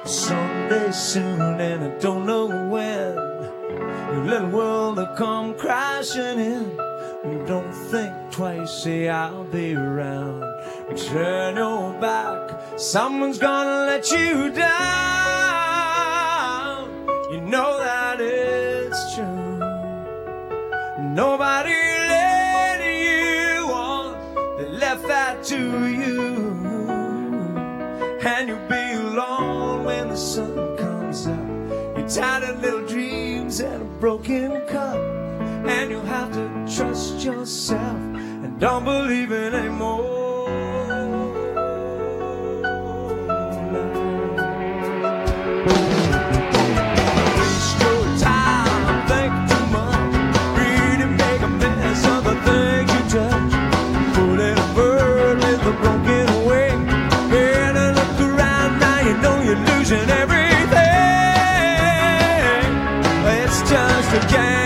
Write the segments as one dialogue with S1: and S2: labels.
S1: Someday soon, and I don't know when, your little world will come crashing in. Don't think twice, say I'll be around. Turn your back, someone's gonna let you down. You know that it's true. Nobody led you on, they left that to you. And you'll be alone when the sun comes up. Your tattered little dreams and a broken cup. And you'll have to trust yourself and don't believe it anymore. Waste your time, think too much, really make a mess of the things you touch. Put in a bird with a broken wing. Better look around now, you know you're losing everything. It's just a game.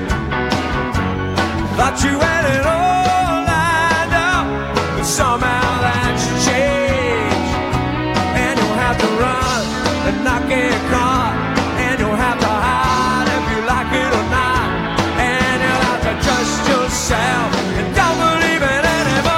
S1: Thought you had it all lined up, but somehow that's changed. And you'll have to run and not get caught. And you'll have to hide if you like it or not. And you'll have to trust yourself and don't believe it anymore.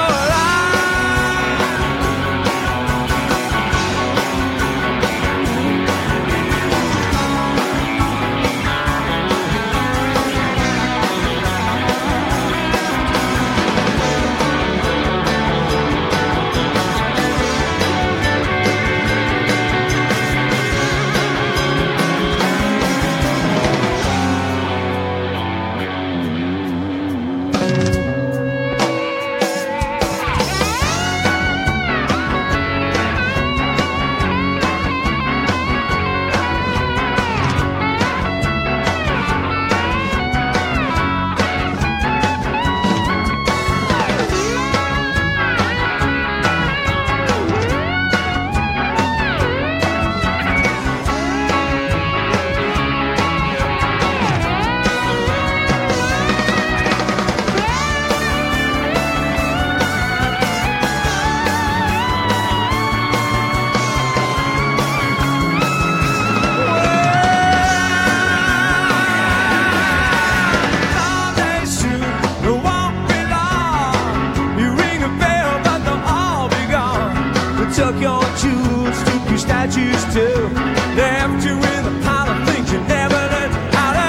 S1: Took your jewels, took your statues too. Left you in a pile of things you never learned how to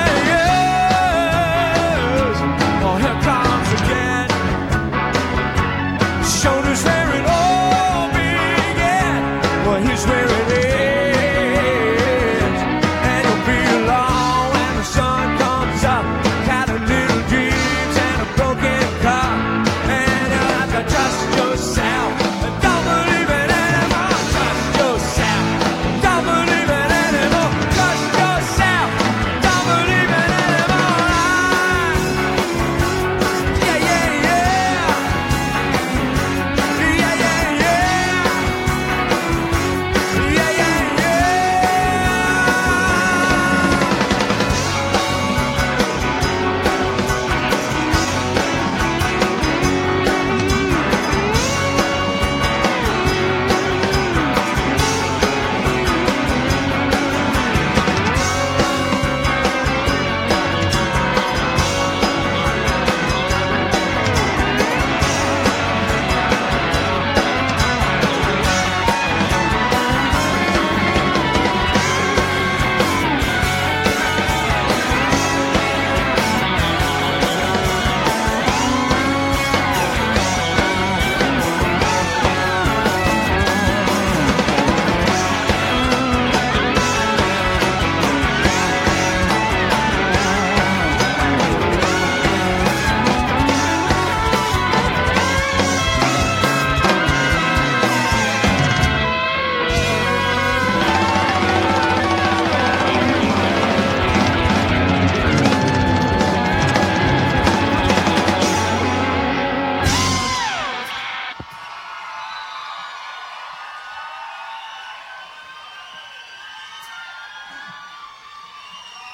S1: use. Oh, here comes again. Showed us where it all began. Well, here's where it is. And you'll be alone when the sun comes up. Had a little dreams and a broken cup. And you'll have to trust yourself.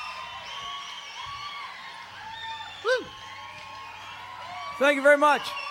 S1: Thank you very much.